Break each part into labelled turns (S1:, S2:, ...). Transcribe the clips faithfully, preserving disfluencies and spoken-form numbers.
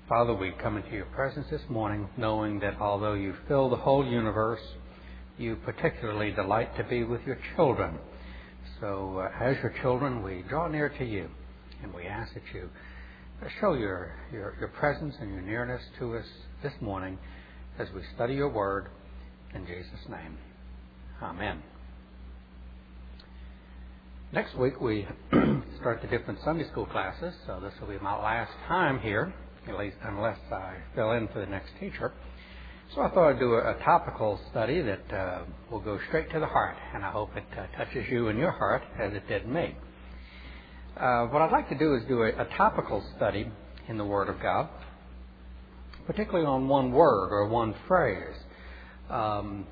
S1: Father, we come into your presence this morning knowing that although you fill the whole universe, you particularly delight to be with your children. So uh, as your children, we draw near to you, and we ask that you show your, your, your presence and your nearness to us this morning as we study your word. In Jesus' name, amen. Next week we start the different Sunday school classes, so this will be my last time here, at least unless I fill in for the next teacher. So I thought I'd do a, a topical study that uh, will go straight to the heart, and I hope it uh, touches you in your heart as it did me. Uh, what I'd like to do is do a, a topical study in the Word of God, particularly on one word or one phrase. Um,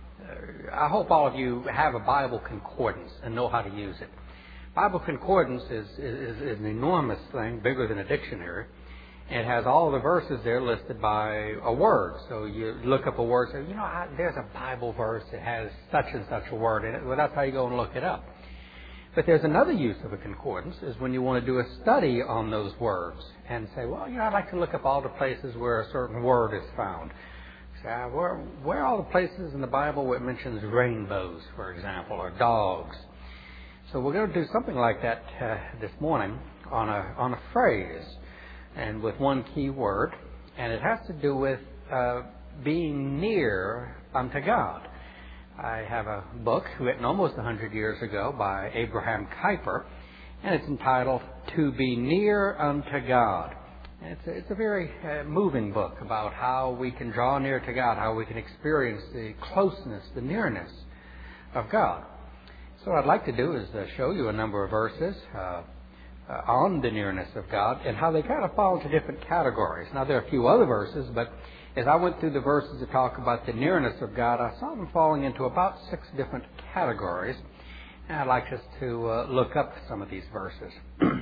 S1: I hope all of you have a Bible concordance and know how to use it. Bible concordance is, is, is an enormous thing, bigger than a dictionary. It has all the verses there listed by a word. So you look up a word and say, you know, I, there's a Bible verse that has such and such a word in it. Well, that's how you go and look it up. But there's another use of a concordance is when you want to do a study on those words and say, well, you know, I'd like to look up all the places where a certain word is found. Say, where, where are all the places in the Bible where it mentions rainbows, for example, or dogs? So we're going to do something like that uh, this morning on a on a phrase and with one key word, and it has to do with uh, being near unto God. I have a book written almost one hundred years ago by Abraham Kuyper, and it's entitled To Be Near Unto God. And it's, a, it's a very uh, moving book about how we can draw near to God, how we can experience the closeness, the nearness of God. So what I'd like to do is uh, show you a number of verses uh, uh, on the nearness of God and how they kind of fall into different categories. Now, there are a few other verses, but as I went through the verses to talk about the nearness of God, I saw them falling into about six different categories. And I'd like us to uh, look up some of these verses.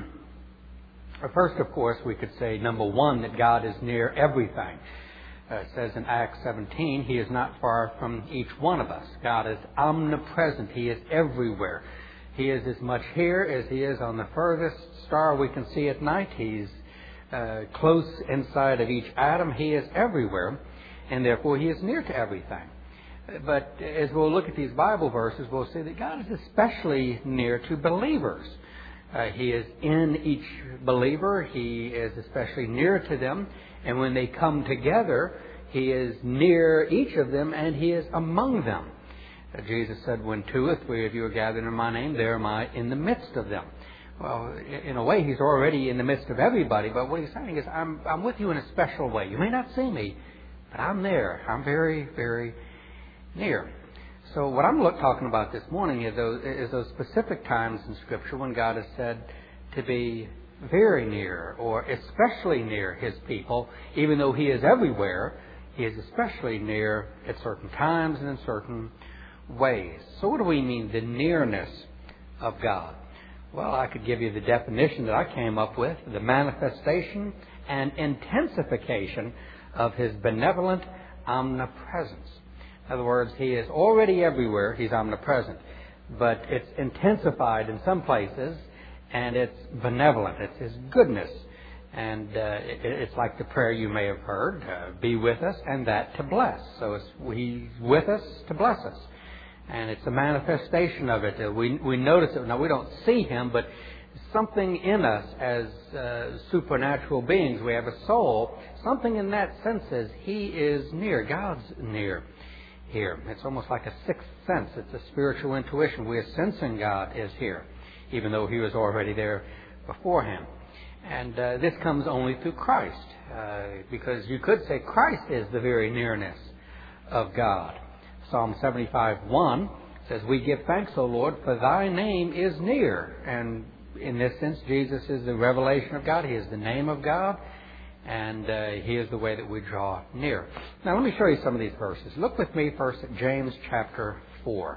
S1: First, of course, we could say, number one, that God is near everything. Uh, it says in Acts seventeen, He is not far from each one of us. God is omnipresent. He is everywhere. He is as much here as He is on the furthest star we can see at night. He's uh, close inside of each atom. He is everywhere, and therefore He is near to everything. But as we'll look at these Bible verses, we'll see that God is especially near to believers. Uh, he is in each believer. He is especially near to them. And when they come together, He is near each of them and He is among them. Uh, Jesus said, when two or three of you are gathered in my name, there am I in the midst of them. Well, in a way, He's already in the midst of everybody. But what He's saying is, I'm, I'm with you in a special way. You may not see me, but I'm there. I'm very, very near. So what I'm look, talking about this morning is those, is those specific times in Scripture when God is said to be very near or especially near His people. Even though He is everywhere, He is especially near at certain times and in certain ways. So what do we mean, the nearness of God? Well, I could give you the definition that I came up with, the manifestation and intensification of His benevolent omnipresence. In other words, He is already everywhere. He's omnipresent. But it's intensified in some places, and it's benevolent. It's His goodness. And uh, it, it's like the prayer you may have heard, uh, be with us, and that to bless. So it's, He's with us to bless us. And it's a manifestation of it. Uh, we, we notice it. Now, we don't see Him, but something in us as uh, supernatural beings, we have a soul. Something in that sense says He is near. God's near. Here. It's almost like a sixth sense. It's a spiritual intuition. We are sensing God is here, even though He was already there beforehand. And uh, this comes only through Christ, uh, because you could say Christ is the very nearness of God. Psalm seventy-five one says, we give thanks, O Lord, for Thy name is near. And in this sense, Jesus is the revelation of God. He is the name of God. And uh, He is the way that we draw near. Now, let me show you some of these verses. Look with me first at James chapter four.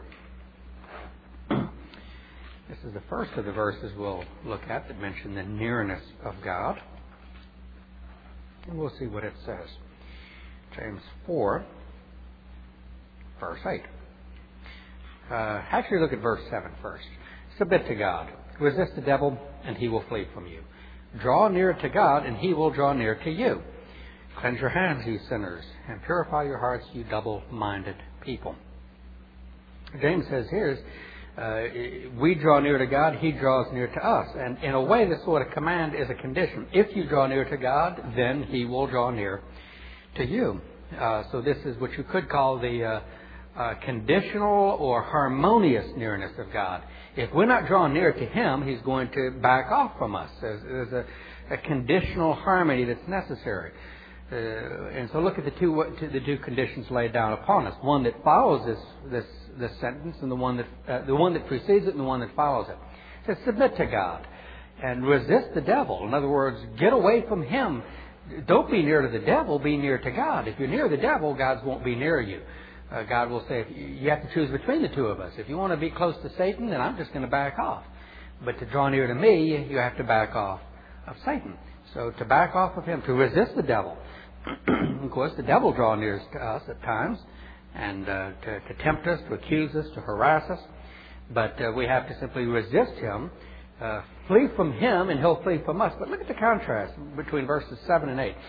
S1: This is the first of the verses we'll look at that mention the nearness of God. And we'll see what it says. James four, verse eight. Uh, actually, look at verse seven first. Submit to God. Resist the devil, and he will flee from you. Draw near to God, and He will draw near to you. Cleanse your hands, you sinners, and purify your hearts, you double-minded people. James says here, uh, we draw near to God, He draws near to us. And in a way, this sort of command is a condition. If you draw near to God, then He will draw near to you. Uh, so this is what you could call the uh, uh, conditional or harmonious nearness of God. If we're not drawn near to Him, He's going to back off from us. There's, there's a, a conditional harmony that's necessary. Uh, and so look at the two the two conditions laid down upon us. One that follows this this this sentence, and the one that uh, the one that precedes it, and the one that follows it. It says, submit to God and resist the devil. In other words, get away from him. Don't be near to the devil. Be near to God. If you're near the devil, God won't be near you. Uh, God will say, you have to choose between the two of us. If you want to be close to Satan, then I'm just going to back off. But to draw near to me, you have to back off of Satan. So to back off of him, to resist the devil. Of course, the devil draws near to us at times, and uh, to, to tempt us, to accuse us, to harass us. But uh, we have to simply resist him, uh, flee from him, and he'll flee from us. But look at the contrast between verses seven and eight.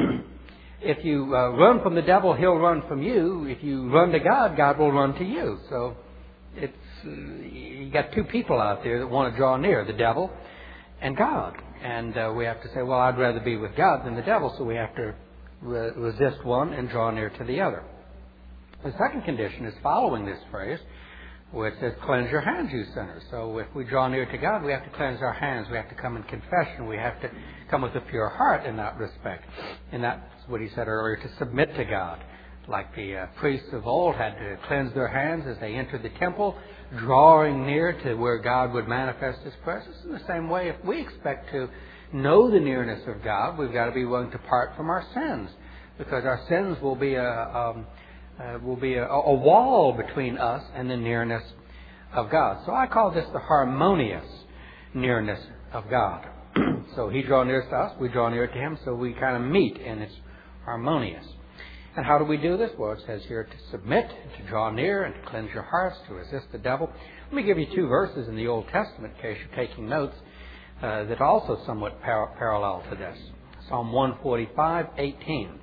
S1: If you uh, run from the devil, he'll run from you. If you run to God, God will run to you. So it's uh, you got two people out there that want to draw near, the devil and God. And uh, we have to say, well, I'd rather be with God than the devil, so we have to re- resist one and draw near to the other. The second condition is following this phrase, where it says, cleanse your hands, you sinners. So if we draw near to God, we have to cleanse our hands. We have to come in confession. We have to come with a pure heart in that respect. And that's what he said earlier, to submit to God. Like the uh, priests of old had to cleanse their hands as they entered the temple, drawing near to where God would manifest His presence. In the same way, if we expect to know the nearness of God, we've got to be willing to part from our sins, because our sins will be a um, uh, will be a, a wall between us and the nearness of God. So I call this the harmonious nearness of God. So He draws near to us, we draw near to Him, so we kind of meet, and it's harmonious. And how do we do this? Well, it says here to submit, to draw near, and to cleanse your hearts, to resist the devil. Let me give you two verses in the Old Testament, in case you're taking notes, uh, that are also somewhat par- parallel to this. Psalm one forty-five, eighteen.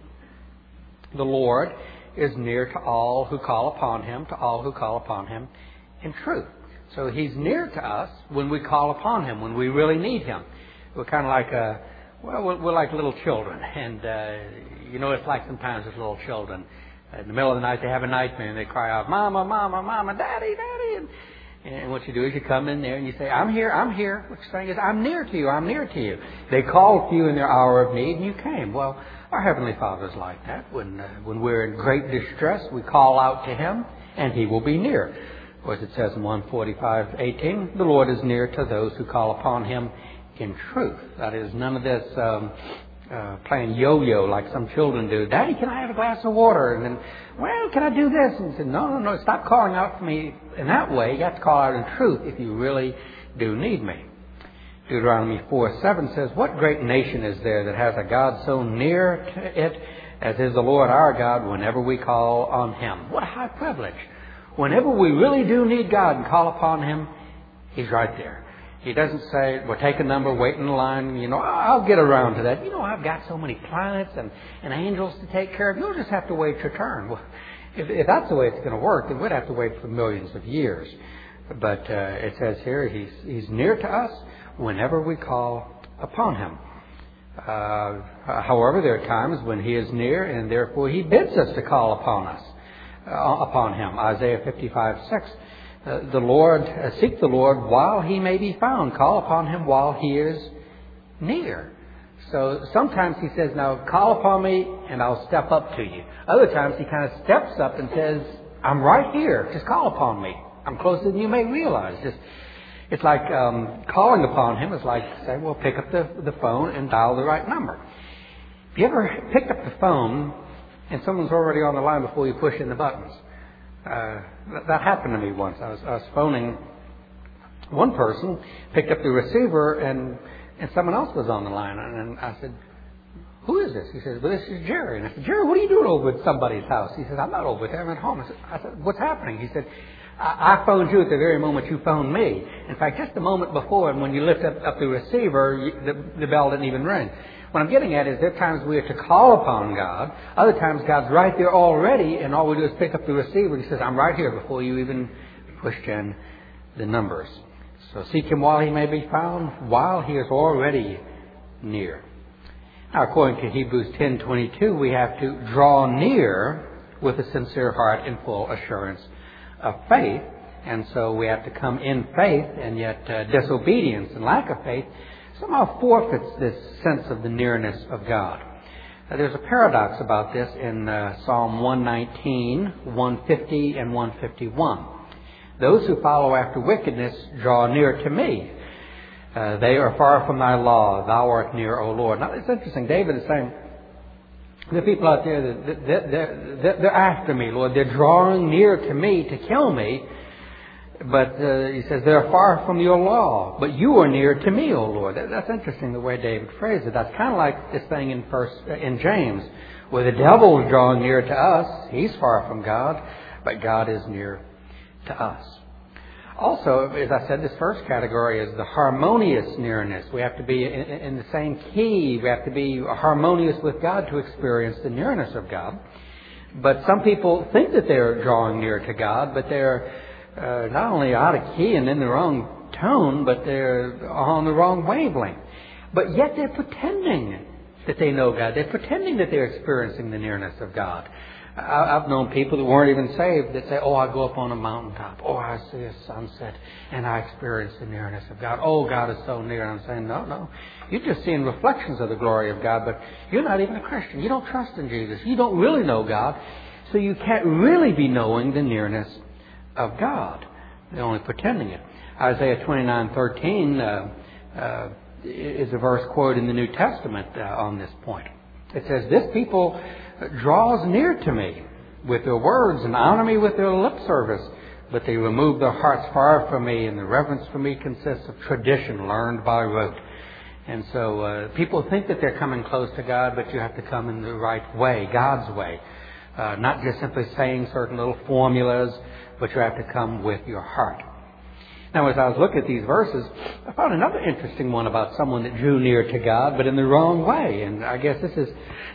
S1: The Lord is near to all who call upon Him, to all who call upon Him in truth. So He's near to us when we call upon Him, when we really need Him. We're kind of like a Well, we're, we're like little children, and uh, you know, it's like sometimes with little children. In the middle of the night, they have a nightmare, and they cry out, "Mama, Mama, Mama, Daddy, Daddy!" And, and what you do is you come in there and you say, "I'm here, I'm here." What you're saying is, "I'm near to you, I'm near to you." They called to you in their hour of need, and you came. Well, our Heavenly Father's like that. When uh, when we're in great distress, we call out to Him, and He will be near. Or as it says in one forty-five, eighteen, the Lord is near to those who call upon Him in truth. That is, none of this um, uh, playing yo-yo like some children do. "Daddy, can I have a glass of water?" And then, "Well, can I do this?" And he said, no, no, no, stop calling out for me in that way. You have to call out in truth if you really do need me. Deuteronomy four seven says, "What great nation is there that has a God so near to it as is the Lord our God whenever we call on Him?" What a high privilege. Whenever we really do need God and call upon Him, He's right there. He doesn't say, "Well, take a number, wait in the line, you know, I'll get around to that. You know, I've got so many planets and, and angels to take care of. You'll just have to wait your turn." Well, if, if that's the way it's going to work, then we'd have to wait for millions of years. But uh, it says here, he's, he's near to us whenever we call upon Him. Uh, however, there are times when He is near, and therefore He bids us to call upon us, uh, upon Him. Isaiah fifty-five six. Uh, the Lord, uh, seek the Lord while He may be found. Call upon Him while He is near. So sometimes He says, "Now call upon me and I'll step up to you." Other times He kind of steps up and says, "I'm right here. Just call upon me. I'm closer than you may realize." Just, it's like um, calling upon Him is like saying, "Well, pick up the, the phone and dial the right number." Have you ever picked up the phone and someone's already on the line before you push in the buttons? Uh, that, that happened to me once. I was, I was phoning one person, picked up the receiver, and and someone else was on the line. And, and I said, "Who is this?" He says, "Well, this is Jerry." And I said, "Jerry, what are you doing over at somebody's house?" He says, "I'm not over there. I'm at home." I said, I said "What's happening?" He said, I, I phoned you at the very moment you phoned me. In fact, just a moment before, and when you lift up, up the receiver, you, the, the bell didn't even ring. What I'm getting at is there are times we are to call upon God. Other times God's right there already, and all we do is pick up the receiver. He says, I'm right here before you even pushed in the numbers. So seek Him while He may be found, while He is already near. Now, according to Hebrews ten twenty-two, we have to draw near with a sincere heart and full assurance of faith. And so we have to come in faith, and yet uh, disobedience and lack of faith somehow forfeits this sense of the nearness of God. Now, there's a paradox about this in uh, Psalm one nineteen, one fifty, and one fifty-one. Those who follow after wickedness draw near to me. Uh, they are far from thy law. Thou art near, O Lord. Now, it's interesting. David is saying, there are people out there that they're, they're, they're after me, Lord. They're drawing near to me to kill me. But uh, he says, they're far from your law. But you are near to me, O Lord. That, that's interesting the way David phrased it. That's kind of like this thing in first uh, in James, where the devil is drawing near to us. He's far from God, but God is near to us. Also, as I said, this first category is the harmonious nearness. We have to be in, in the same key. We have to be harmonious with God to experience the nearness of God. But some people think that they're drawing near to God, but they're uh, not only out of key and in the wrong tone, but they're on the wrong wavelength. But yet they're pretending that they know God. They're pretending that they're experiencing the nearness of God. I've known people that weren't even saved that say, oh, I go up on a mountaintop. Oh, I see a sunset and I experience the nearness of God. Oh, God is so near. And I'm saying, no, no. You're just seeing reflections of the glory of God, but you're not even a Christian. You don't trust in Jesus. You don't really know God. So you can't really be knowing the nearness of God. They're only pretending it. Isaiah twenty-nine thirteen uh, uh, is a verse quoted in the New Testament uh, on this point. It says, this people draws near to me with their words and honor me with their lip service, but they remove their hearts far from me, and the reverence for me consists of tradition learned by rote. And so uh, people think that they're coming close to God, but you have to come in the right way, God's way. Uh, not just simply saying certain little formulas, but you have to come with your heart. Now, as I was looking at these verses, I found another interesting one about someone that drew near to God, but in the wrong way. And I guess this is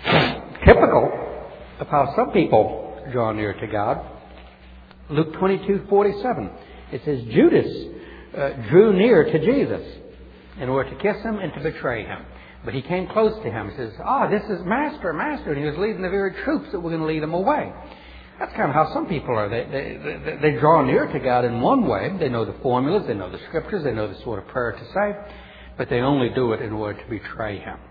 S1: typical of how some people draw near to God. Luke twenty-two forty-seven. It says, Judas uh, drew near to Jesus in order to kiss Him and to betray Him. But he came close to Him. He says, ah, this is Master, Master. And he was leading the very troops that were going to lead Him away. That's kind of how some people are. They, they, they, they draw near to God in one way. They know the formulas, they know the scriptures, they know the sort of prayer to say, but they only do it in order to betray Him.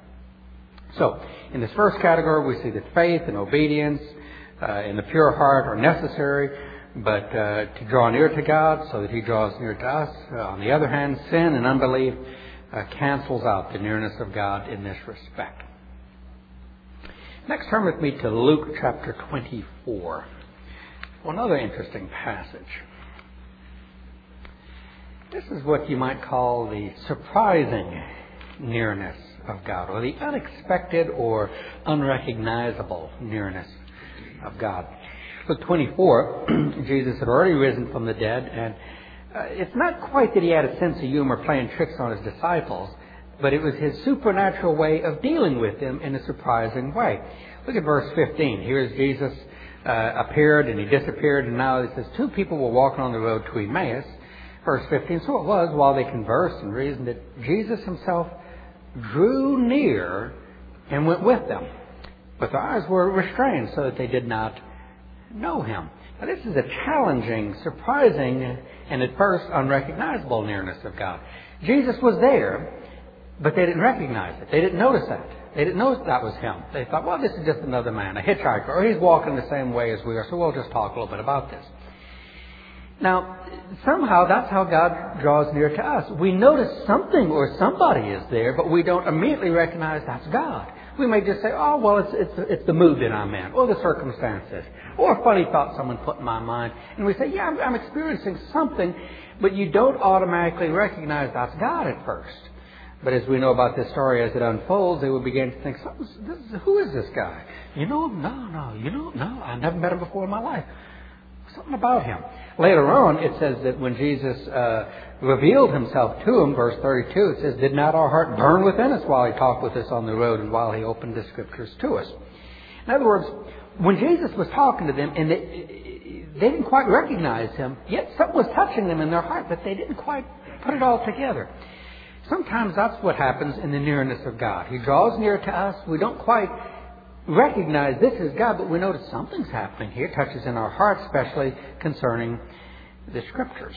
S1: So, in this first category, we see that faith and obedience uh, and the pure heart are necessary, but uh, to draw near to God so that He draws near to us. Uh, on the other hand, sin and unbelief uh, cancels out the nearness of God in this respect. Next, turn with me to Luke chapter twenty-four. Another interesting passage. This is what you might call the surprising nearness of God, or the unexpected or unrecognizable nearness of God. Luke twenty-four, Jesus had already risen from the dead, and uh, it's not quite that He had a sense of humor playing tricks on His disciples, but it was His supernatural way of dealing with them in a surprising way. Look at verse fifteen. Here's Jesus uh, appeared and He disappeared, and now it says two people were walking on the road to Emmaus. Verse fifteen, so it was while they conversed and reasoned that Jesus Himself drew near and went with them. But their eyes were restrained so that they did not know Him. Now this is a challenging, surprising, and at first unrecognizable nearness of God. Jesus was there, but they didn't recognize it. They didn't notice that. They didn't know that was Him. They thought, well, this is just another man, a hitchhiker, or he's walking the same way as we are, so we'll just talk a little bit about this. Now, somehow that's how God draws near to us. We notice something or somebody is there, but we don't immediately recognize that's God. We may just say, oh, well, it's it's it's the mood that I'm in, or the circumstances, or a funny thought someone put in my mind. And we say, yeah, I'm, I'm experiencing something, but you don't automatically recognize that's God at first. But as we know about this story, as it unfolds, they will begin to think, this is, who is this guy? You know him? No, no. You know? No, I've never met him before in my life. Something about him. Later on, it says that when Jesus uh, revealed himself to him, verse thirty-two, it says, did not our heart burn within us while he talked with us on the road and while he opened the Scriptures to us? In other words, when Jesus was talking to them, and they, they didn't quite recognize him, yet something was touching them in their heart, but they didn't quite put it all together. Sometimes that's what happens in the nearness of God. He draws near to us. We don't quite recognize this is God, but we notice something's happening here. It touches in our hearts, especially concerning the Scriptures.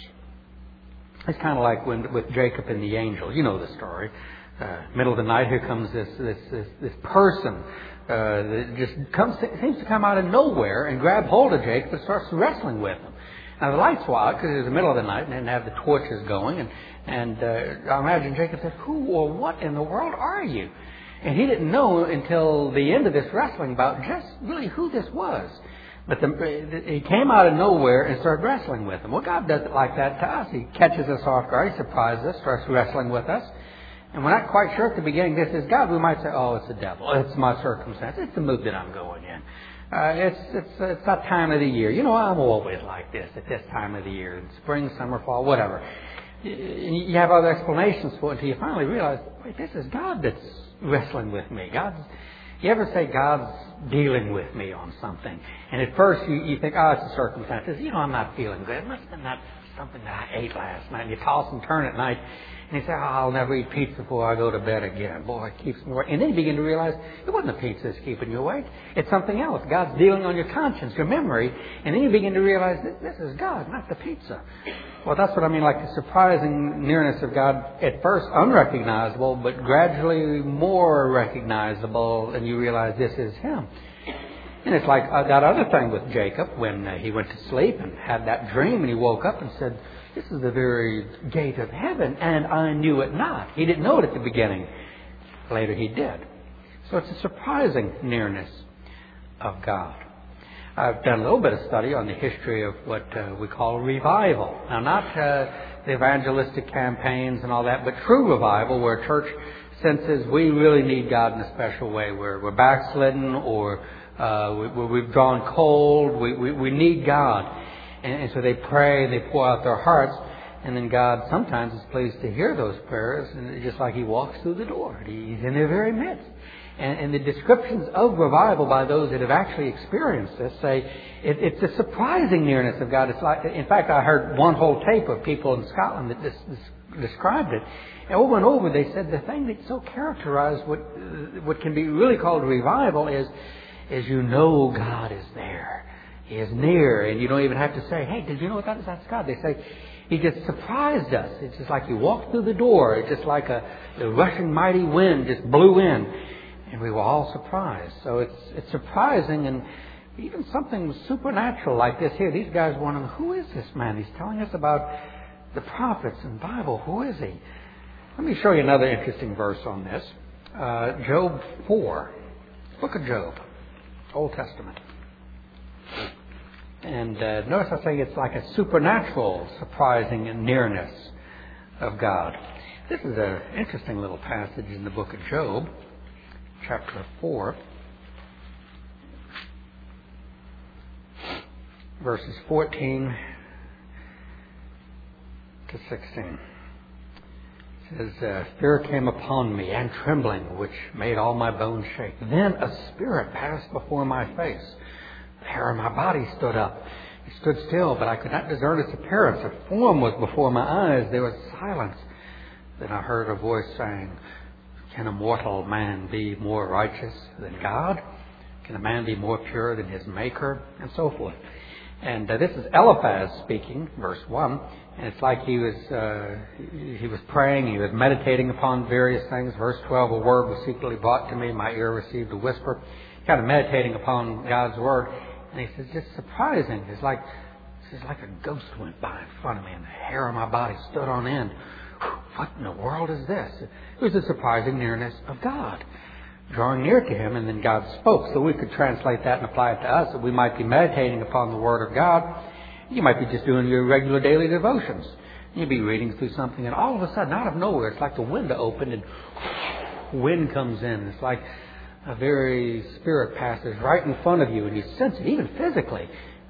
S1: It's kind of like when with Jacob and the angel. You know the story. Uh, middle of the night, here comes this this this, this person uh, that just comes seems to come out of nowhere and grab hold of Jacob and starts wrestling with him. Now the lights were out because it was the middle of the night and they didn't have the torches going. And and uh, I imagine Jacob said, "Who or what in the world are you?" And he didn't know until the end of this wrestling bout just really who this was. But the, he came out of nowhere and started wrestling with him. Well, God does it like that to us. He catches us off guard. He surprises us, starts wrestling with us. And we're not quite sure at the beginning this is God. We might say, oh, it's the devil. It's my circumstance. It's the mood that I'm going in. Uh, it's it's it's that time of the year. You know, I'm always like this at this time of the year. In spring, summer, fall, whatever. You have other explanations for it until you finally realize, wait, this is God that's wrestling with me. God's, you ever say God's dealing with me on something? And at first you, you think, oh, it's the circumstances. You know, I'm not feeling good. It must have been that something that I ate last night. And you toss and turn at night. And you say, oh, I'll never eat pizza before I go to bed again. Boy, it keeps me awake. And then you begin to realize it wasn't the pizza that's keeping you awake. It's something else. God's dealing on your conscience, your memory. And then you begin to realize that this is God, not the pizza. Well, that's what I mean, like the surprising nearness of God, at first unrecognizable, but gradually more recognizable, and you realize this is Him. And it's like uh, that other thing with Jacob, when uh, he went to sleep and had that dream, and he woke up and said, this is the very gate of heaven, and I knew it not. He didn't know it at the beginning. Later he did. So it's a surprising nearness of God. I've done a little bit of study on the history of what uh, we call revival. Now, not uh, the evangelistic campaigns and all that, but true revival, where a church senses we really need God in a special way. We're, we're backslidden, or uh, we, we've drawn cold. We, we, we need God. And, and so they pray, they pour out their hearts, and then God sometimes is pleased to hear those prayers, and it's just like He walks through the door. He's in their very midst. And, and the descriptions of revival by those that have actually experienced this say it, it's a surprising nearness of God. It's like, in fact, I heard one whole tape of people in Scotland that this, this described it. And over and over, they said the thing that so characterized what uh, what can be really called revival is, is you know God is there. He is near, and you don't even have to say, hey, did you know what that is? That's God. They say, He just surprised us. It's just like He walked through the door. It's just like a, a rushing mighty wind just blew in. And we were all surprised. So it's it's surprising, and even something supernatural like this here. These guys wondering, who is this man? He's telling us about the prophets and Bible. Who is he? Let me show you another interesting verse on this. Uh, Job four. Book of Job. Old Testament. And uh, notice I say it's like a supernatural, surprising nearness of God. This is an interesting little passage in the book of Job. Chapter four, verses fourteen to sixteen. It says, uh, fear came upon me, and trembling, which made all my bones shake. Then a spirit passed before my face. The hair of my body stood up. It stood still, but I could not discern its appearance. A form was before my eyes. There was silence. Then I heard a voice saying, can a mortal man be more righteous than God? Can a man be more pure than his Maker? And so forth. And uh, this is Eliphaz speaking, verse one. And it's like he was uh, he was praying, he was meditating upon various things. Verse twelve, a word was secretly brought to me, my ear received a whisper. Kind of meditating upon God's Word. And he says, just surprising. It's like, it's like a ghost went by in front of me, and the hair on my body stood on end. What in the world is this? It was a surprising nearness of God, drawing near to Him, and then God spoke. So we could translate that and apply it to us, that we might be meditating upon the Word of God. You might be just doing your regular daily devotions. You'd be reading through something, and all of a sudden, out of nowhere, it's like the window opened and wind comes in. It's like a very spirit passes right in front of you, and you sense it, even physically.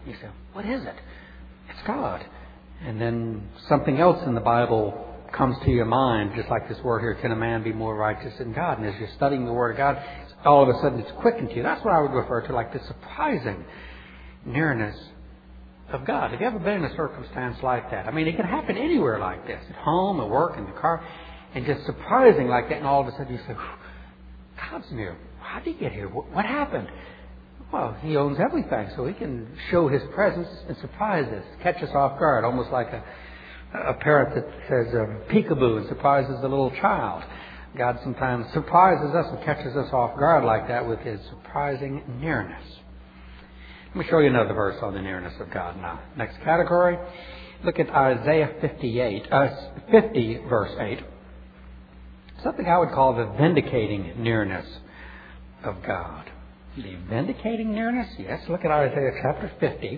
S1: You say, what is it? It's God. And then something else in the Bible comes to your mind, just like this word here, can a man be more righteous than God? And as you're studying the Word of God, all of a sudden it's quickened to you. That's what I would refer to, like the surprising nearness of God. Have you ever been in a circumstance like that? I mean, it can happen anywhere like this, at home, at work, in the car, and just surprising like that, and all of a sudden you say, God's near. How did he get here? What happened? Well, he owns everything, so he can show his presence and surprise us, catch us off guard, almost like a, a parent that says uh, peekaboo and surprises the little child. God sometimes surprises us and catches us off guard like that with his surprising nearness. Let me show you another verse on the nearness of God now. Next category, look at Isaiah fifty-eight, uh, fifty, verse eight. Something I would call the vindicating nearness of God. The vindicating nearness? Yes, look at Isaiah chapter fifty.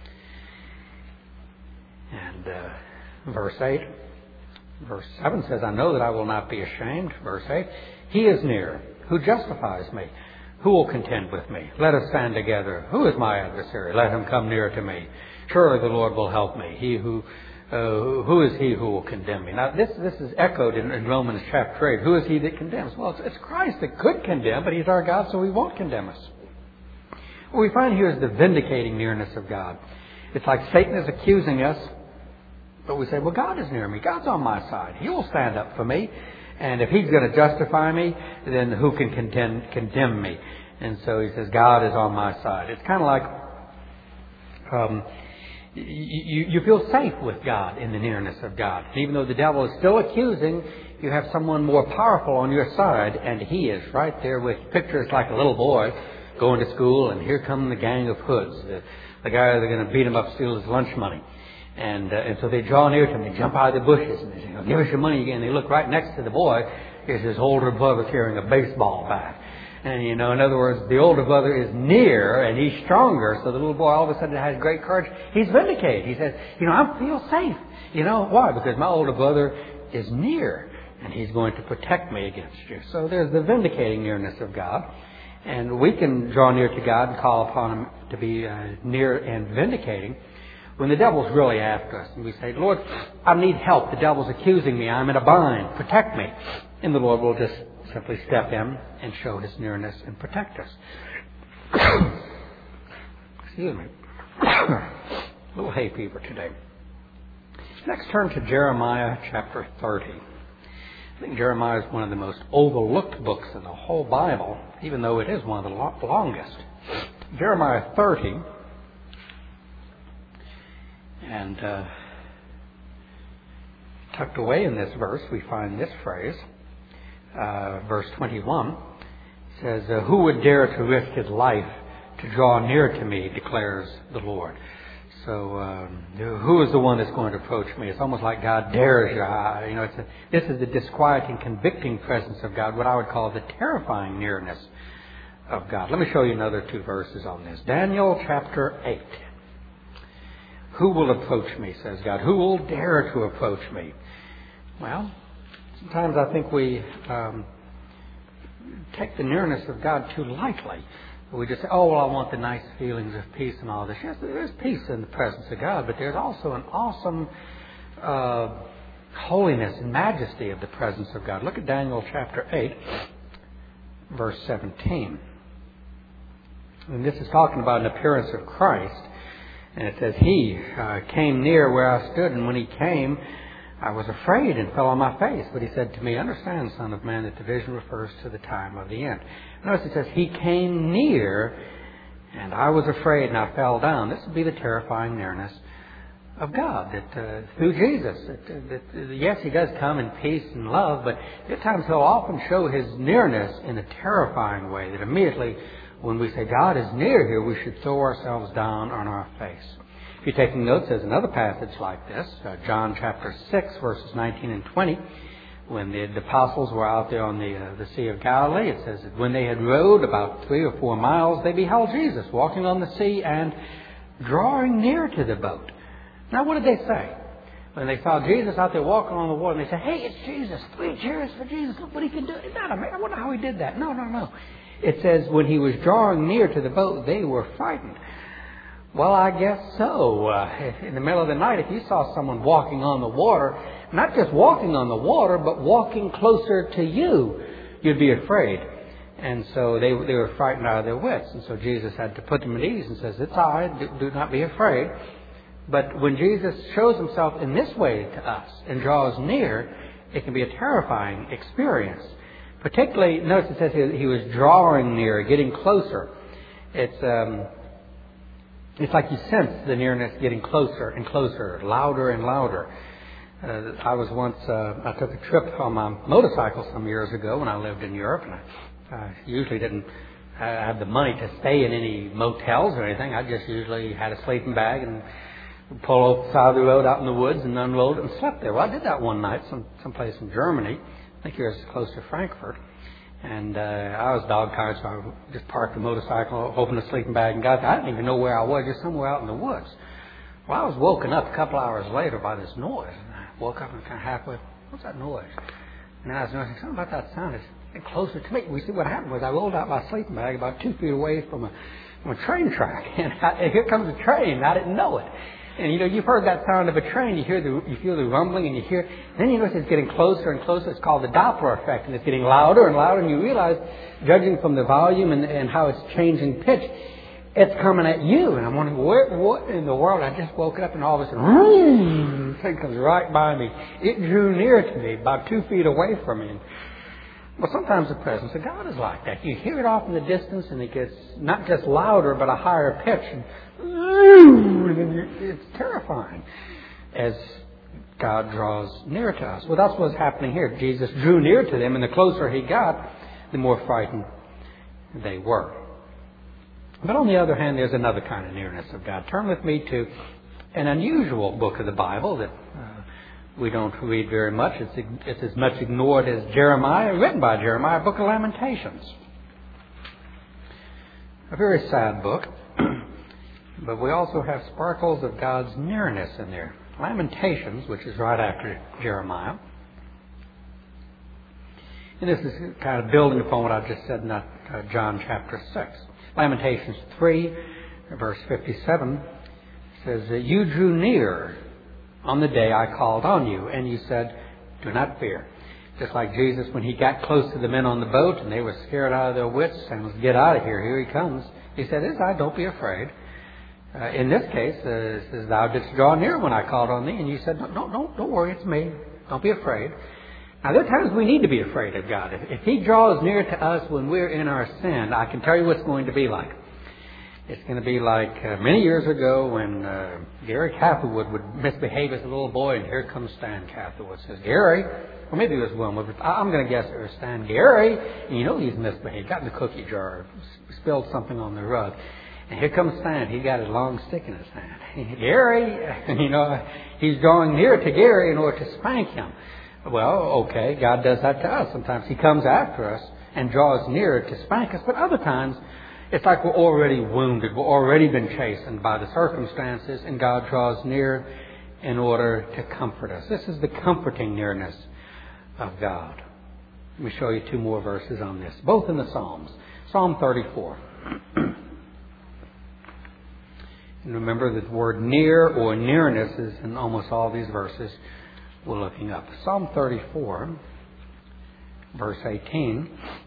S1: And uh, verse eight. Verse seven says, I know that I will not be ashamed. Verse eight, he is near, who justifies me. Who will contend with me? Let us stand together. Who is my adversary? Let him come near to me. Surely the Lord will help me. He who uh, who is he who will condemn me? Now this this is echoed in, in Romans chapter eight. Who is he that condemns? Well, it's, it's Christ that could condemn, but he's our God, so he won't condemn us. What we find here is the vindicating nearness of God. It's like Satan is accusing us, but we say, well, God is near me. God's on my side. He will stand up for me. And if he's going to justify me, then who can condemn, condemn me? And so he says, God is on my side. It's kind of like um, you, you feel safe with God in the nearness of God. And even though the devil is still accusing, you have someone more powerful on your side, and he is right there with you. Picture it's like a little boy going to school, and here come the gang of hoods, the, the guy that's going to beat him up, steal his lunch money. And uh, and so they draw near to him. They jump out of the bushes and they say, oh, give us your money again. They look right next to the boy. Here's his older brother carrying a baseball bat. And, you know, in other words, the older brother is near and he's stronger. So the little boy all of a sudden has great courage. He's vindicated. He says, you know, I feel safe. You know, why? Because my older brother is near and he's going to protect me against you. So there's the vindicating nearness of God. And we can draw near to God and call upon him to be uh, near and vindicating. When the devil's really after us and we say, Lord, I need help. The devil's accusing me. I'm in a bind. Protect me. And the Lord will just simply step in and show his nearness and protect us. Excuse me. A little hay fever today. Next, turn to Jeremiah chapter thirty. I think Jeremiah is one of the most overlooked books in the whole Bible, even though it is one of the longest. Jeremiah thirty. And uh, tucked away in this verse, we find this phrase, uh, verse twenty-one, says, uh, who would dare to risk his life to draw near to me, declares the Lord. So um, who is the one that's going to approach me? It's almost like God dares you. I, you know, it's a, this is the disquieting, convicting presence of God, what I would call the terrifying nearness of God. Let me show you another two verses on this. Daniel chapter eight. Who will approach me, says God. Who will dare to approach me? Well, sometimes I think we um, take the nearness of God too lightly. We just say, oh, well, I want the nice feelings of peace and all this. Yes, there is peace in the presence of God, but there's also an awesome uh, holiness and majesty of the presence of God. Look at Daniel chapter eight, verse seventeen. And this is talking about an appearance of Christ. And it says, he uh, came near where I stood, and when he came, I was afraid and fell on my face. But he said to me, understand, Son of Man, that the vision refers to the time of the end. Notice it says, he came near, and I was afraid, and I fell down. This would be the terrifying nearness of God, that uh, through Jesus, that, that, that, yes, he does come in peace and love, but at times he'll often show his nearness in a terrifying way, that immediately when we say God is near here, we should throw ourselves down on our face. If you're taking notes, there's another passage like this, uh, John chapter six, verses nineteen and twenty. When the, the apostles were out there on the, uh, the Sea of Galilee, it says that when they had rowed about three or four miles, they beheld Jesus walking on the sea and drawing near to the boat. Now, what did they say? When they saw Jesus out there walking on the water, and they said, hey, it's Jesus. Three cheers for Jesus. Look what he can do. Isn't that amazing? I wonder how he did that. No, no, no. It says when he was drawing near to the boat, they were frightened. Well, I guess so. Uh, in the middle of the night, if you saw someone walking on the water, not just walking on the water, but walking closer to you, you'd be afraid. And so they they were frightened out of their wits. And so Jesus had to put them at ease and says, it's all right, do, do not be afraid. But when Jesus shows himself in this way to us and draws near, it can be a terrifying experience. Particularly, notice it says he, he was drawing near, getting closer. It's um, it's like you sense the nearness getting closer and closer, louder and louder. Uh, I was once, uh, I took a trip on my motorcycle some years ago when I lived in Europe, and I, I usually didn't have the money to stay in any motels or anything. I just usually had a sleeping bag and pull off the side of the road out in the woods and unload it and slept there. Well, I did that one night, some someplace in Germany. I think it was close to Frankfurt. And uh, I was dog-tired, so I just parked the motorcycle, opened the sleeping bag, and got there. I didn't even know where I was, just somewhere out in the woods. Well, I was woken up a couple hours later by this noise. And I woke up and kind of halfway, what's that noise? And I was noticing something about that sound. It's getting closer to me. We see what happened was I rolled out my sleeping bag about two feet away from a, from a train track. And, I, and here comes a train. I didn't know it. And, you know, you've heard that sound of a train. You hear the, you feel the rumbling, and you hear, and then you notice it's getting closer and closer. It's called the Doppler effect, and it's getting louder and louder, and you realize, judging from the volume and, and how it's changing pitch, it's coming at you. And I'm wondering, what, what in the world? I just woke up, and all of a sudden, vroom, the thing comes right by me. It drew near to me, about two feet away from me. Well, sometimes the presence of God is like that. You hear it off in the distance, and it gets not just louder, but a higher pitch. And, it's terrifying as God draws near to us. Well, that's what's happening here. Jesus drew near to them, and the closer he got, the more frightened they were. But on the other hand, there's another kind of nearness of God. Turn with me to an unusual book of the Bible that uh, we don't read very much. It's, it's as much ignored as Jeremiah, written by Jeremiah, Book of Lamentations. A very sad book. But we also have sparkles of God's nearness in there. Lamentations, which is right after Jeremiah. And this is kind of building upon what I just said in that, uh, John chapter six. Lamentations three, verse fifty-seven, says, you drew near on the day I called on you, and you said, do not fear. Just like Jesus, when he got close to the men on the boat, and they were scared out of their wits, and was, get out of here, here he comes. He said, it's I, don't be afraid. Uh, in this case, uh, it says, thou didst draw near when I called on thee, and you said, no, don't, don't, don't worry, it's me. Don't be afraid. Now, there are times we need to be afraid of God. If, if he draws near to us when we're in our sin, I can tell you what it's going to be like. It's going to be like uh, many years ago when uh, Gary Catherwood would misbehave as a little boy, and here comes Stan Catherwood. Says, Gary, or maybe it was Wilma, but I'm going to guess it was Stan. Gary, and you know he's misbehaved, got in the cookie jar, spilled something on the rug. And here comes Stan. He got a long stick in his hand. Gary, you know, he's drawing near to Gary in order to spank him. Well, okay, God does that to us. Sometimes he comes after us and draws near to spank us. But other times, it's like we're already wounded. We've already been chastened by the circumstances, and God draws near in order to comfort us. This is the comforting nearness of God. Let me show you two more verses on this, both in the Psalms. Psalm thirty-four. And remember that the word near or nearness is in almost all these verses we're looking up. Psalm thirty-four, verse eighteen.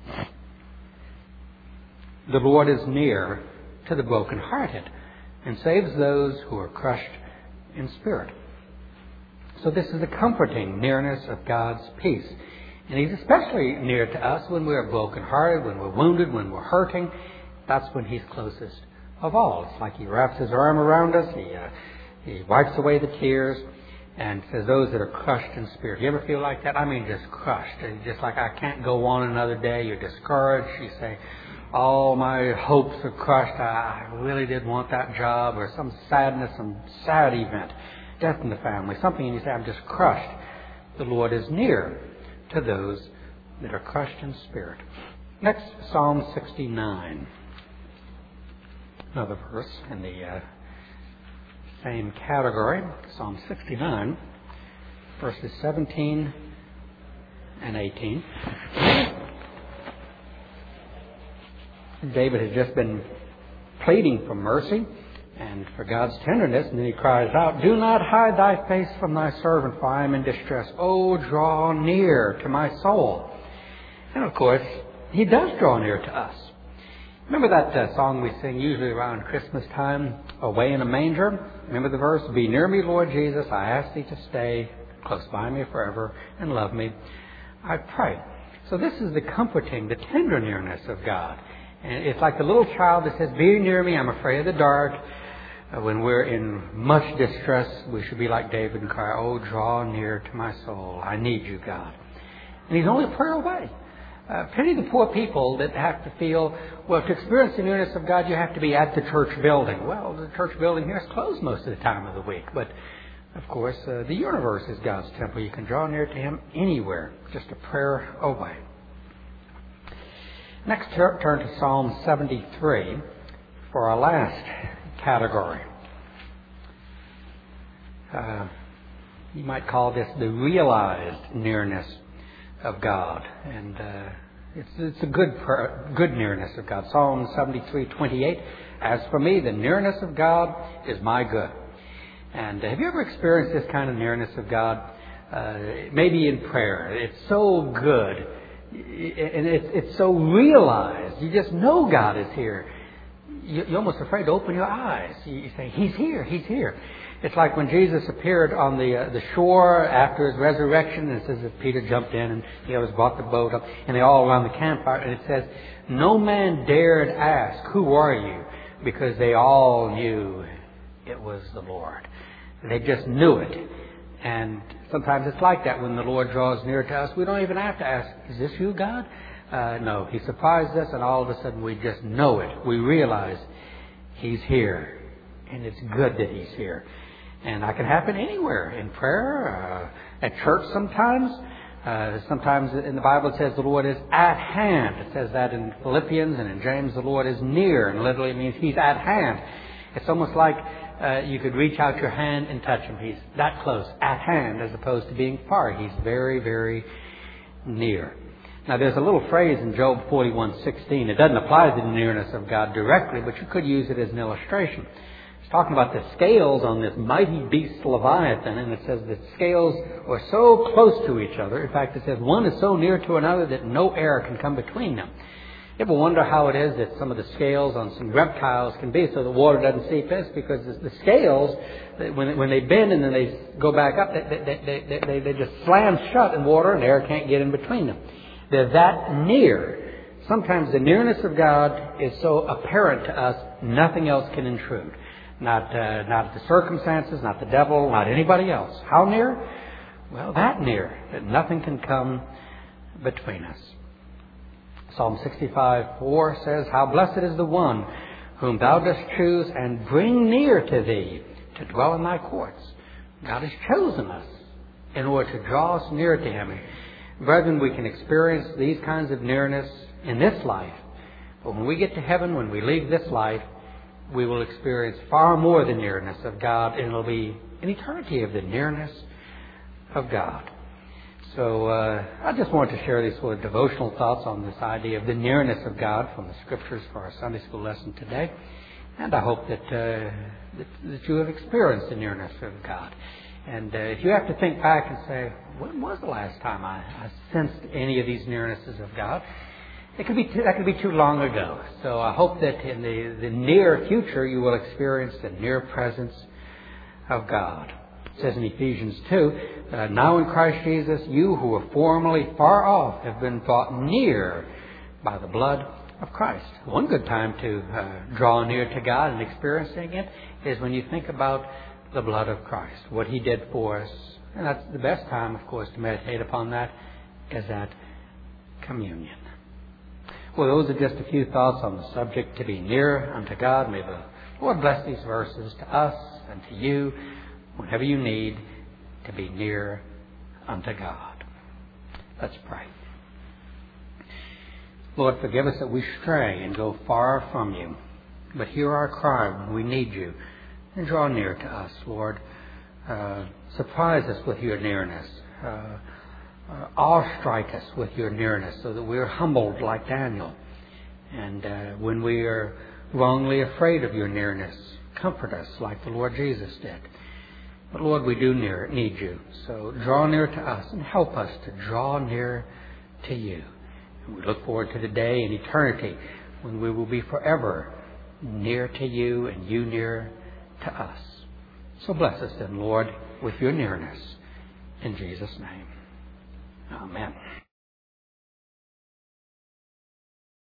S1: The Lord is near to the brokenhearted and saves those who are crushed in spirit. So this is the comforting nearness of God's peace. And he's especially near to us when we're brokenhearted, when we're wounded, when we're hurting. That's when he's closest of all. It's like he wraps his arm around us, he uh, he wipes away the tears, and says those that are crushed in spirit. You ever feel like that? I mean, just crushed. Just like I can't go on another day. You're discouraged. You say, all my hopes are crushed. I really did want that job, or some sadness, some sad event, death in the family, something, and you say, I'm just crushed. The Lord is near to those that are crushed in spirit. Next, Psalm sixty-nine. Another verse in the uh, same category, Psalm sixty-nine, verses seventeen and eighteen. David has just been pleading for mercy And for God's tenderness, and then he cries out, "Do not hide thy face from thy servant, for I am in distress. Oh, draw near to my soul." And of course, he does draw near to us. Remember that uh, song we sing usually around Christmas time, "Away in a Manger"? Remember the verse, "Be near me, Lord Jesus, I ask thee to stay close by me forever and love me, I pray." So this is the comforting, the tender nearness of God. And it's like the little child that says, "Be near me, I'm afraid of the dark." Uh, when we're in much distress, we should be like David and cry, "Oh, draw near to my soul. I need you, God." And he's only a prayer away. Uh, pity the poor people that have to feel, well, to experience the nearness of God, you have to be at the church building. Well, the church building here is closed most of the time of the week. But, of course, uh, the universe is God's temple. You can draw near to Him anywhere, just a prayer away. Next, turn to Psalm seventy-three for our last category. Uh, you might call this the realized nearness of God, and uh, it's it's a good good nearness of God. Psalm seventy-three twenty-eight. "As for me, the nearness of God is my good." And uh, have you ever experienced this kind of nearness of God? Uh, maybe in prayer. It's so good, and it's it's so realized. You just know God is here. You're almost afraid to open your eyes. You say, "He's here, He's here." It's like when Jesus appeared on the uh, the shore after His resurrection, and it says that Peter jumped in and he always brought the boat up, and they all around the campfire, and it says, "No man dared ask, 'Who are you?' because they all knew it was the Lord." They just knew it. And sometimes it's like that when the Lord draws near to us. We don't even have to ask, "Is this you, God?" Uh, no, He surprised us, and all of a sudden we just know it. We realize He's here, and it's good that He's here. And that can happen anywhere, in prayer, uh, at church sometimes. Uh, sometimes in the Bible it says the Lord is at hand. It says that in Philippians, and in James the Lord is near, and literally it means He's at hand. It's almost like uh, you could reach out your hand and touch Him. He's that close, at hand, as opposed to being far. He's very, very near. Now, there's a little phrase in Job forty-one sixteen. It doesn't apply to the nearness of God directly, but you could use it as an illustration. It's talking about the scales on this mighty beast Leviathan, and it says the scales are so close to each other. In fact, it says one is so near to another that no air can come between them. You ever wonder how it is that some of the scales on some reptiles can be so the water doesn't seep in? It's because the scales, when when they bend and then they go back up, they, they, they, they, they just slam shut in water and air can't get in between them. They're that near. Sometimes the nearness of God is so apparent to us, nothing else can intrude. Not, uh, not the circumstances, not the devil, not anybody else. How near? Well, that near that nothing can come between us. Psalm sixty-five four says, "How blessed is the one whom thou dost choose and bring near to thee to dwell in thy courts." God has chosen us in order to draw us near to Him. Brethren, we can experience these kinds of nearness in this life. But when we get to heaven, when we leave this life, we will experience far more the nearness of God, and it will be an eternity of the nearness of God. So uh, I just wanted to share these sort of devotional thoughts on this idea of the nearness of God from the Scriptures for our Sunday school lesson today. And I hope that, uh, that, that you have experienced the nearness of God. And uh, if you have to think back and say, when was the last time I, I sensed any of these nearnesses of God? It could be too, that could be too long ago. So I hope that in the, the near future you will experience the near presence of God. It says in Ephesians two, uh, "Now in Christ Jesus, you who were formerly far off have been brought near by the blood of Christ." One good time to uh, draw near to God and experiencing it is when you think about the blood of Christ, what He did for us. And that's the best time, of course, to meditate upon that is at communion. Well, those are just a few thoughts on the subject to be near unto God. May the Lord bless these verses to us and to you whenever you need to be near unto God. Let's pray. Lord, forgive us that we stray and go far from you. But hear our cry when we need you and draw near to us, Lord. Uh, surprise us with your nearness. Uh, uh, awe-strike us with your nearness so that we're humbled like Daniel. And uh, when we are wrongly afraid of your nearness, comfort us like the Lord Jesus did. But Lord, we do near, need you. So draw near to us and help us to draw near to you. And we look forward to the day in eternity when we will be forever near to you and you near to us. So bless us then, Lord, with your nearness. In Jesus' name. Amen.